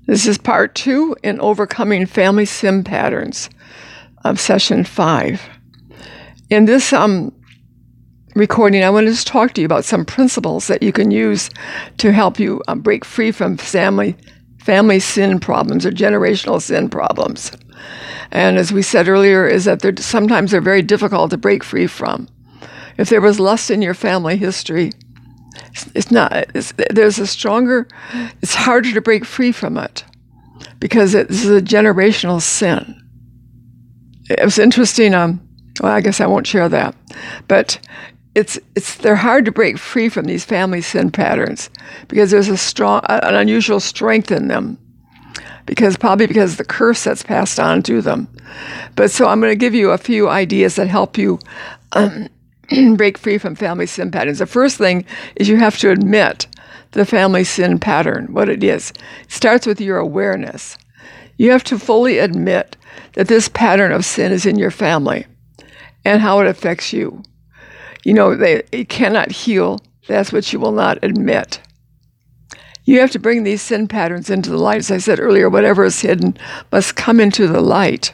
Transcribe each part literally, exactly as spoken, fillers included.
This is part two in Overcoming Family Sin Patterns of session five. In this um, recording, I want to just talk to you about some principles that you can use to help you um, break free from family family sin problems or generational sin problems. And as we said earlier, is that they're sometimes they're very difficult to break free from. If there was lust in your family history, it's not. It's, there's a stronger. It's harder to break free from it because it, this is a generational sin. It was interesting. Um, well, I guess I won't share that, but it's it's they're hard to break free from these family sin patterns because there's a strong, an unusual strength in them. Because probably because of the curse that's passed on to them. But so I'm going to give you a few ideas that help you um, break free from family sin patterns. The first thing is you have to admit the family sin pattern, what it is. It starts with your awareness. You have to fully admit that this pattern of sin is in your family and how it affects you. You know, they, it cannot heal. That's what you will not admit. You have to bring these sin patterns into the light. As I said earlier, whatever is hidden must come into the light.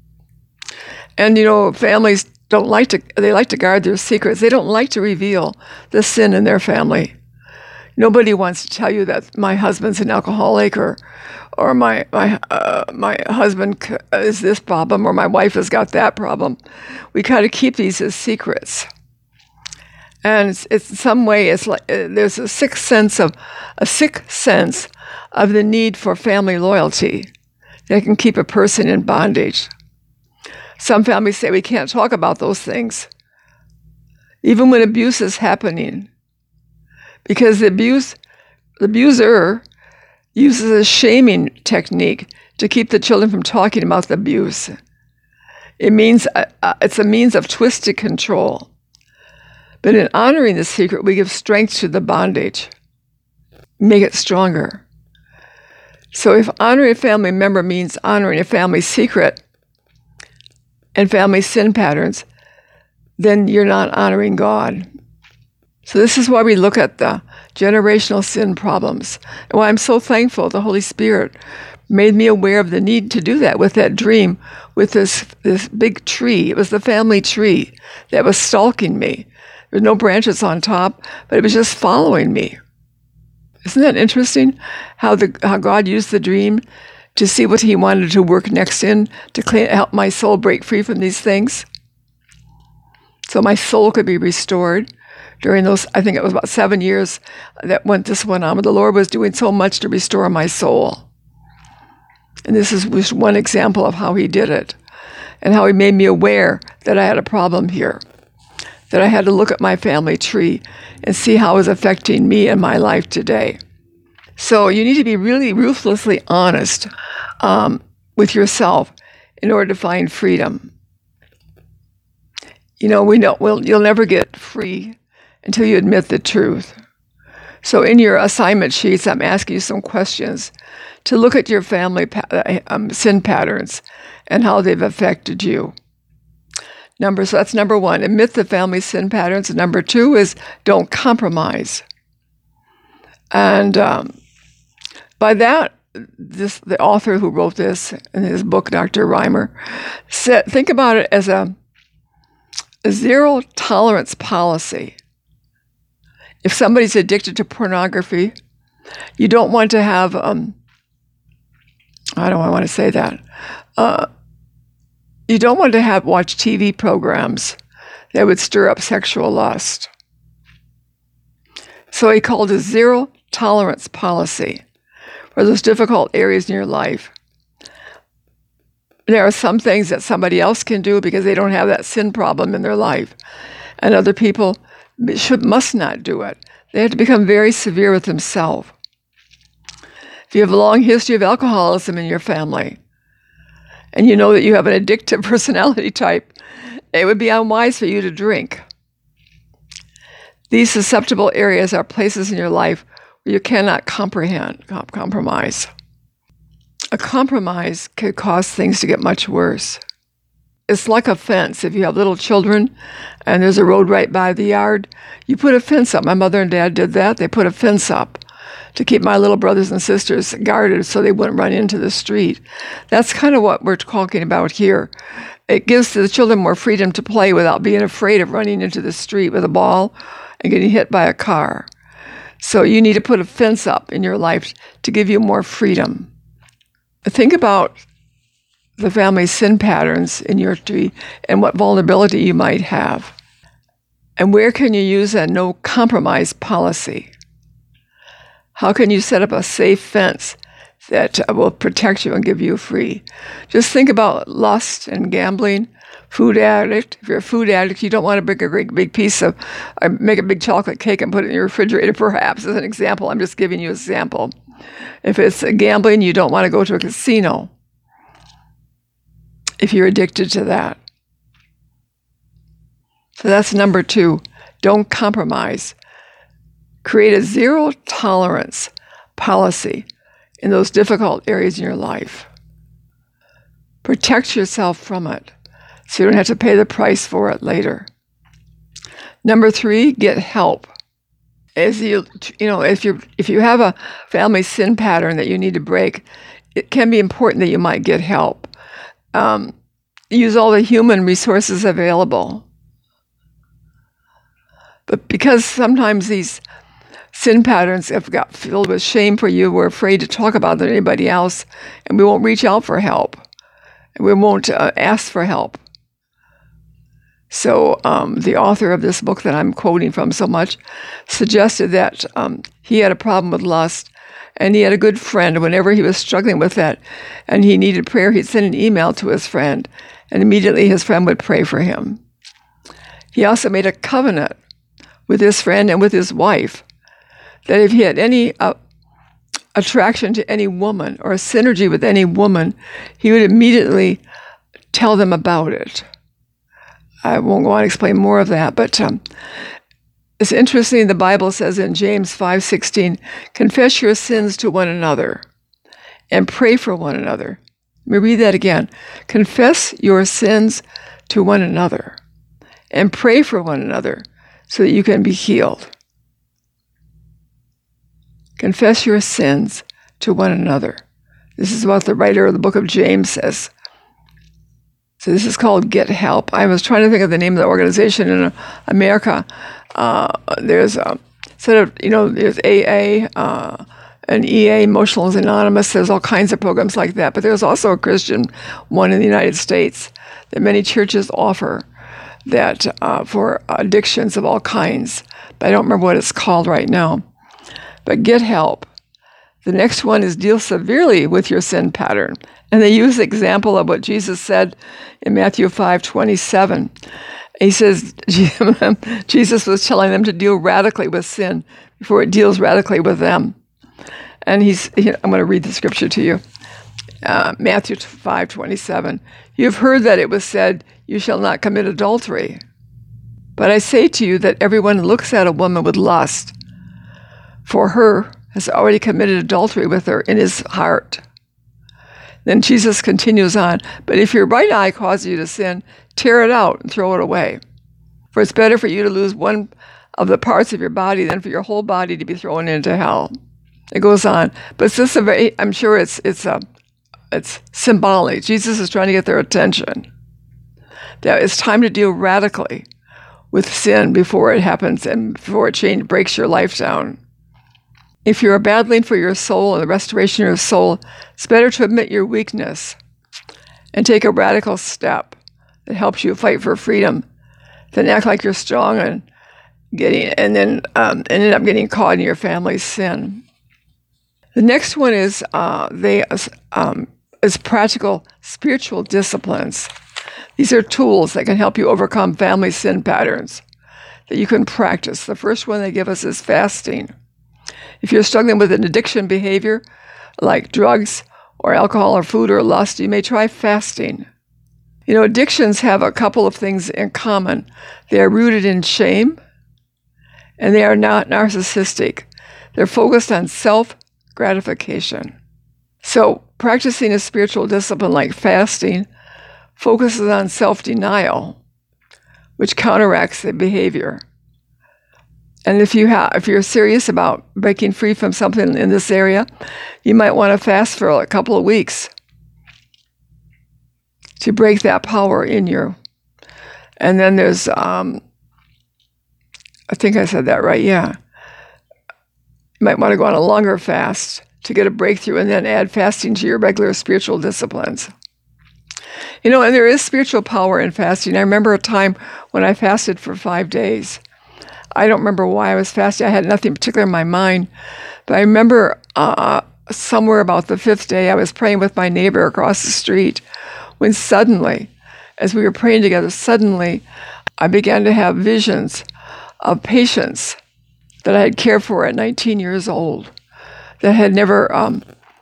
And, you know, families don't like to, they like to guard their secrets. They don't like to reveal the sin in their family. Nobody wants to tell you that my husband's an alcoholic or or my my uh, my husband is this problem or my wife has got that problem. We kind of keep these as secrets. And it's, it's in some way, it's like uh, there's a sick sense of a sick sense of the need for family loyalty that can keep a person in bondage. Some families say we can't talk about those things, even when abuse is happening, because the abuse, the abuser uses a shaming technique to keep the children from talking about the abuse. It means uh, uh, it's a means of twisted control. But in honoring the secret, we give strength to the bondage, make it stronger. So if honoring a family member means honoring a family secret and family sin patterns, then you're not honoring God. So this is why we look at the generational sin problems. And why I'm so thankful the Holy Spirit made me aware of the need to do that with that dream, with this, this big tree. It was the family tree that was stalking me. There were no branches on top, but it was just following me. Isn't that interesting? How the how God used the dream to see what He wanted to work next in to clean, help my soul break free from these things, so my soul could be restored. During those, I think it was about seven years that went this went on, but the Lord was doing so much to restore my soul. And this is just one example of how He did it, and how He made me aware that I had a problem here. That I had to look at my family tree and see how it was affecting me and my life today. So you need to be really ruthlessly honest um, with yourself in order to find freedom. You know, we know we'll, you'll never get free until you admit the truth. So in your assignment sheets, I'm asking you some questions to look at your family pa- um, sin patterns and how they've affected you. Number, so that's number one, admit the family sin patterns. And number two is don't compromise. And um, by that, this the author who wrote this in his book, Doctor Reimer, said, think about it as a, a zero tolerance policy. If somebody's addicted to pornography, you don't want to have, um, I don't want to say that, uh, You don't want to have watch T V programs that would stir up sexual lust. So he called it zero tolerance policy for those difficult areas in your life. There are some things that somebody else can do because they don't have that sin problem in their life, and other people should must not do it. They have to become very severe with themselves. If you have a long history of alcoholism in your family, and you know that you have an addictive personality type, it would be unwise for you to drink. These susceptible areas are places in your life where you cannot comprehend, comp- compromise. A compromise could cause things to get much worse. It's like a fence. If you have little children and there's a road right by the yard, you put a fence up. My mother and dad did that. They put a fence up to keep my little brothers and sisters guarded so they wouldn't run into the street. That's kind of what we're talking about here. It gives the children more freedom to play without being afraid of running into the street with a ball and getting hit by a car. So you need to put a fence up in your life to give you more freedom. Think about the family sin patterns in your tree and what vulnerability you might have. And where can you use a no compromise policy? How can you set up a safe fence that will protect you and give you free? Just think about lust and gambling, food addict. If you're a food addict, you don't want to bring a great big piece of, or make a big chocolate cake and put it in your refrigerator, perhaps, as an example. I'm just giving you an example. If it's gambling, you don't want to go to a casino if you're addicted to that. So that's number two. Don't compromise. Create a zero tolerance policy in those difficult areas in your life. Protect yourself from it so you don't have to pay the price for it later. Number three, get help. As you, you know, if you if you have a family sin pattern that you need to break, it can be important that you might get help. Um, use all the human resources available. But because sometimes these sin patterns have got filled with shame for you, we're afraid to talk about them to anybody else, and we won't reach out for help. And we won't uh, ask for help. So um, the author of this book that I'm quoting from so much suggested that um, he had a problem with lust, and he had a good friend. Whenever he was struggling with that and he needed prayer, he'd send an email to his friend, and immediately his friend would pray for him. He also made a covenant with his friend and with his wife that if he had any uh, attraction to any woman or a synergy with any woman, he would immediately tell them about it. I won't go on to explain more of that, but um, it's interesting. The Bible says in James five sixteen, confess your sins to one another and pray for one another. Let me read that again. Confess your sins to one another and pray for one another so that you can be healed. Confess your sins to one another. This is what the writer of the book of James says. So this is called Get Help. I was trying to think of the name of the organization in America. Uh, there's a sort of, you know, there's A A, uh, and E A, Emotionals Anonymous. There's all kinds of programs like that. But there's also a Christian one in the United States that many churches offer that uh, for addictions of all kinds. But I don't remember what it's called right now. But Get Help. The next one is deal severely with your sin pattern. And they use the example of what Jesus said in Matthew five twenty-seven. He says, Jesus was telling them to deal radically with sin before it deals radically with them. And he's, I'm going to read the scripture to you. Uh, Matthew five twenty-seven. You've heard that it was said, you shall not commit adultery. But I say to you that everyone who looks at a woman with lust for her has already committed adultery with her in his heart. Then Jesus continues on, but if your right eye causes you to sin, tear it out and throw it away. For it's better for you to lose one of the parts of your body than for your whole body to be thrown into hell. It goes on, but it's just a very, I'm sure it's it's a, it's symbolic. Jesus is trying to get their attention. That it's time to deal radically with sin before it happens and before it change, breaks your life down. If you are battling for your soul and the restoration of your soul, it's better to admit your weakness and take a radical step that helps you fight for freedom than act like you're strong and getting and then um, end up getting caught in your family's sin. The next one is uh, they um, is practical spiritual disciplines. These are tools that can help you overcome family sin patterns that you can practice. The first one they give us is fasting. If you're struggling with an addiction behavior, like drugs or alcohol or food or lust, you may try fasting. You know, addictions have a couple of things in common. They are rooted in shame, and they are not narcissistic. They're focused on self-gratification. So practicing a spiritual discipline like fasting focuses on self-denial, which counteracts the behavior. And if you have, if you're serious about breaking free from something in this area, you might want to fast for a couple of weeks to break that power in you. And then there's, um, I think I said that right, yeah. You might want to go on a longer fast to get a breakthrough and then add fasting to your regular spiritual disciplines. You know, and there is spiritual power in fasting. I remember a time when I fasted for five days. I don't remember why I was fasting. I had nothing particular in my mind. But I remember uh, somewhere about the fifth day, I was praying with my neighbor across the street when suddenly, as we were praying together, suddenly I began to have visions of patients that I had cared for at nineteen years old that had never, um,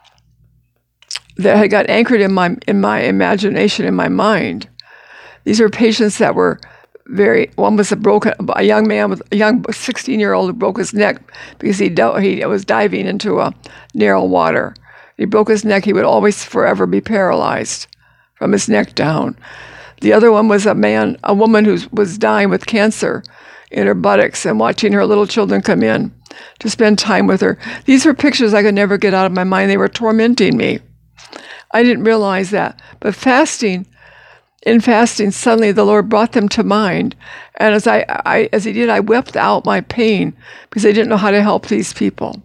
that had got anchored in my in my imagination, in my mind. These were patients that were very, one was a broken, a young man with a young sixteen-year-old who broke his neck because he, he was diving into a narrow water. He broke his neck. He would always forever be paralyzed from his neck down. The other one was a man, a woman who was dying with cancer in her buttocks and watching her little children come in to spend time with her. These were pictures I could never get out of my mind. They were tormenting me. I didn't realize that. But fasting, in fasting, suddenly the Lord brought them to mind. And as I, I as he did, I wept out my pain because I didn't know how to help these people.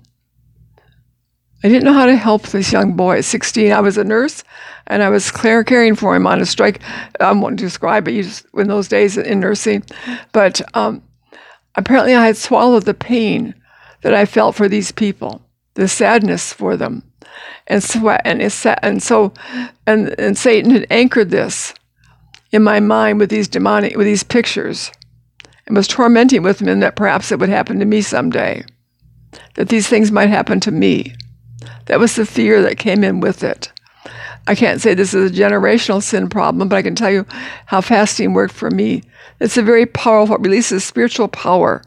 I didn't know how to help this young boy at sixteen. I was a nurse, and I was caring for him on a strike. I won't describe it you just, in those days in nursing. But um, apparently I had swallowed the pain that I felt for these people, the sadness for them. And so, and, it's, and so, and, and Satan had anchored this in my mind with these demonic, with these pictures, and was tormenting with me that perhaps it would happen to me someday, that these things might happen to me. That was the fear that came in with it. I can't say this is a generational sin problem, but I can tell you how fasting worked for me. It's a very powerful, it releases spiritual power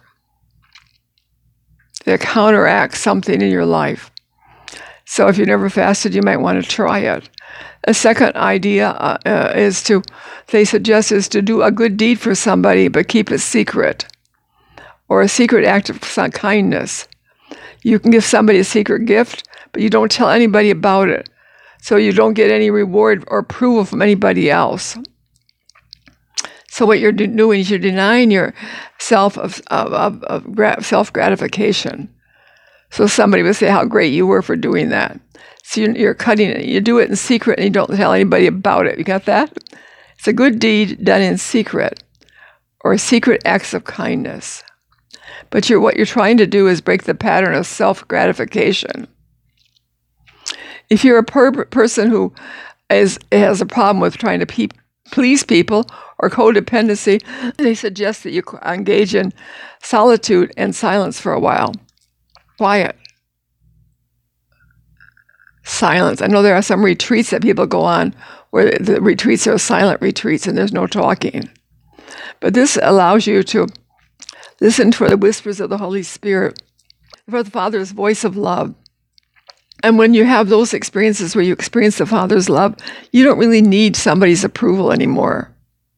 that counteracts something in your life. So if you never fasted, you might want to try it. A second idea uh, uh, is to, they suggest, is to do a good deed for somebody, but keep it secret, or a secret act of kindness. You can give somebody a secret gift, but you don't tell anybody about it, so you don't get any reward or approval from anybody else. So what you're doing is you're denying yourself of, of, of, of self-gratification. So somebody would say how great you were for doing that. So you're, you're cutting it. You do it in secret and you don't tell anybody about it. You got that? It's a good deed done in secret, or secret acts of kindness. But you're, what you're trying to do is break the pattern of self-gratification. If you're a per- person who is, has a problem with trying to pe- please people or codependency, they suggest that you engage in solitude and silence for a while. Quiet. Silence. I know there are some retreats that people go on where the retreats are silent retreats and there's no talking. But this allows you to listen for the whispers of the Holy Spirit, for the Father's voice of love. And when you have those experiences where you experience the Father's love, you don't really need somebody's approval anymore.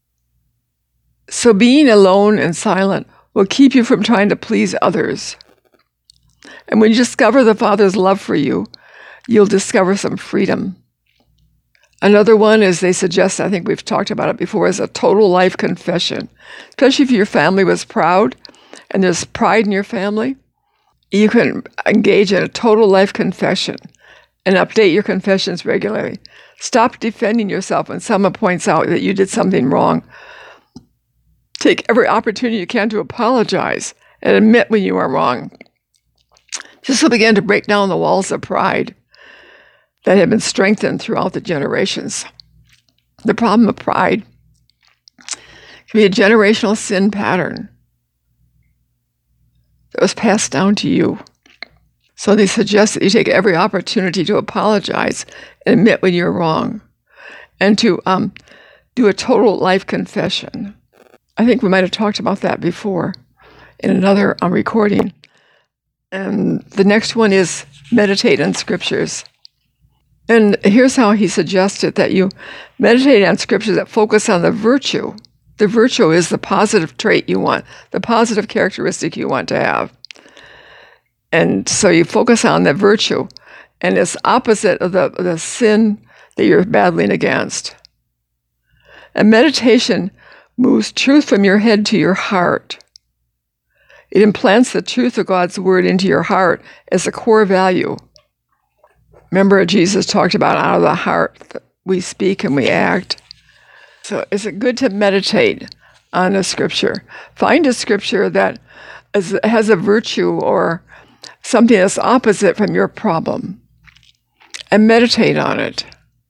So being alone and silent will keep you from trying to please others. And when you discover the Father's love for you, you'll discover some freedom. Another one is, they suggest, I think we've talked about it before, is a total life confession. Especially if your family was proud and there's pride in your family, you can engage in a total life confession and update your confessions regularly. Stop defending yourself when someone points out that you did something wrong. Take every opportunity you can to apologize and admit when you are wrong. This will begin to break down the walls of pride that have been strengthened throughout the generations. The problem of pride can be a generational sin pattern that was passed down to you. So they suggest that you take every opportunity to apologize and admit when you're wrong, and to um, do a total life confession. I think we might have talked about that before in another um, recording. And the next one is meditate on scriptures. And here's how he suggested that you meditate on scriptures that focus on the virtue, The virtue is the positive trait you want, the positive characteristic you want to have. And so you focus on that virtue, and it's opposite of the, the sin that you're battling against. And meditation moves truth from your head to your heart. It implants the truth of God's word into your heart as a core value. Remember, Jesus talked about out of the heart we speak and we act. So is it good to meditate on a scripture? Find a scripture that is, has a virtue or something that's opposite from your problem, and meditate on it.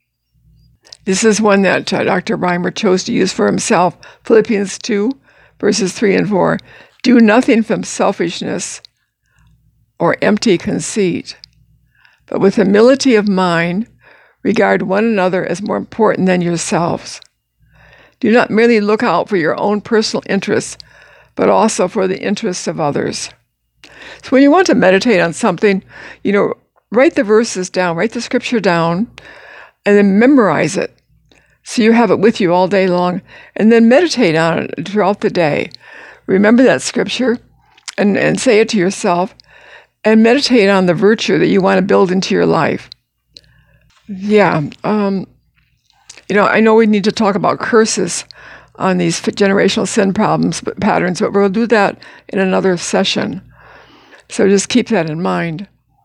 This is one that uh, Doctor Reimer chose to use for himself. Philippians two, verses three and four. Do nothing from selfishness or empty conceit, but with humility of mind, regard one another as more important than yourselves. Do not merely look out for your own personal interests, but also for the interests of others. So when you want to meditate on something, you know, write the verses down, write the scripture down, and then memorize it. So you have it with you all day long, and then meditate on it throughout the day. Remember that scripture and, and say it to yourself, and meditate on the virtue that you want to build into your life. Yeah, um, you know, I know we need to talk about curses on these generational sin problems, but patterns, but we'll do that in another session. So just keep that in mind.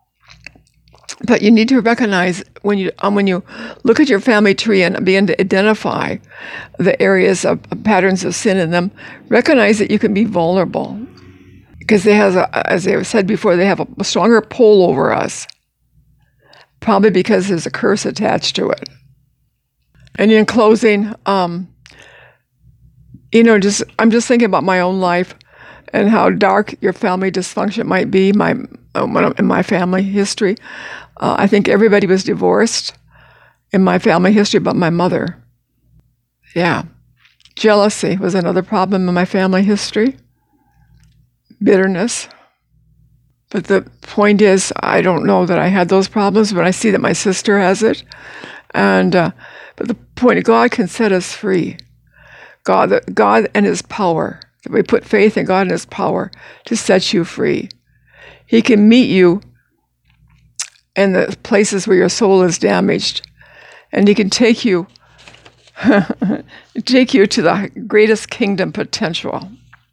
But you need to recognize when you um, when you look at your family tree and begin to identify the areas of, of patterns of sin in them, recognize that you can be vulnerable. Because they have, a, as I said before, they have a, a stronger pull over us. Probably because there's a curse attached to it. And in closing, um, you know, just I'm just thinking about my own life and how dark your family dysfunction might be. My in my family history, uh, I think everybody was divorced in my family history, but my mother. Yeah, jealousy was another problem in my family history. Bitterness. But the point is, I don't know that I had those problems, but I see that my sister has it. And uh, but the point, God can set us free. God, God and His power. That we put faith in God and His power to set you free. He can meet you in the places where your soul is damaged, and He can take you, take you to the greatest kingdom potential.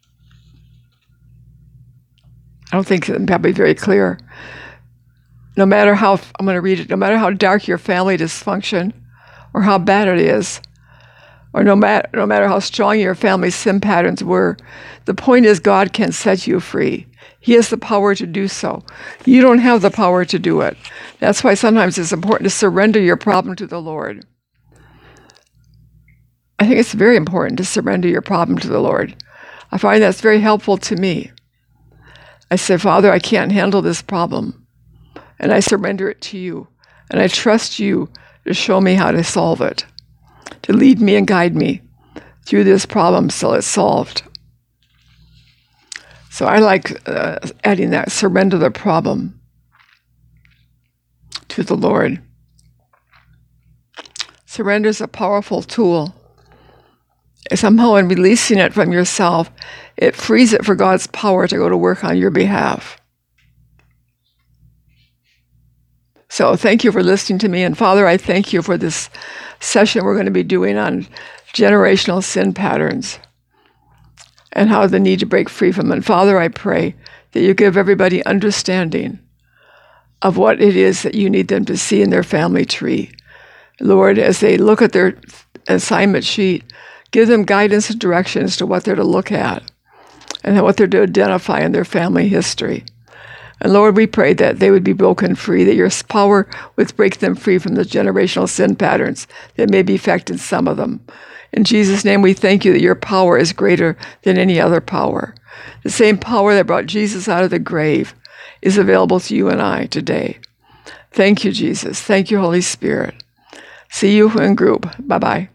I don't think that'll be very clear. No matter how, I'm going to read it, no matter how dark your family dysfunction or how bad it is, or no matter, no matter how strong your family's sin patterns were, the point is God can set you free. He has the power to do so. You don't have the power to do it. That's why sometimes it's important to surrender your problem to the Lord. I think it's very important to surrender your problem to the Lord. I find that's very helpful to me. I say, Father, I can't handle this problem, and I surrender it to you, and I trust you to show me how to solve it, to lead me and guide me through this problem till it's solved. So I like uh, adding that, surrender the problem to the Lord. Surrender is a powerful tool. Somehow in releasing it from yourself, it frees it for God's power to go to work on your behalf. So thank you for listening to me. And Father, I thank you for this session we're going to be doing on generational sin patterns and how the need to break free from them. And Father, I pray that you give everybody understanding of what it is that you need them to see in their family tree. Lord, as they look at their assignment sheet, give them guidance and direction as to what they're to look at and what they're to identify in their family history. And Lord, we pray that they would be broken free, that your power would break them free from the generational sin patterns that may be affecting some of them. In Jesus' name, we thank you that your power is greater than any other power. The same power that brought Jesus out of the grave is available to you and I today. Thank you, Jesus. Thank you, Holy Spirit. See you in group. Bye-bye.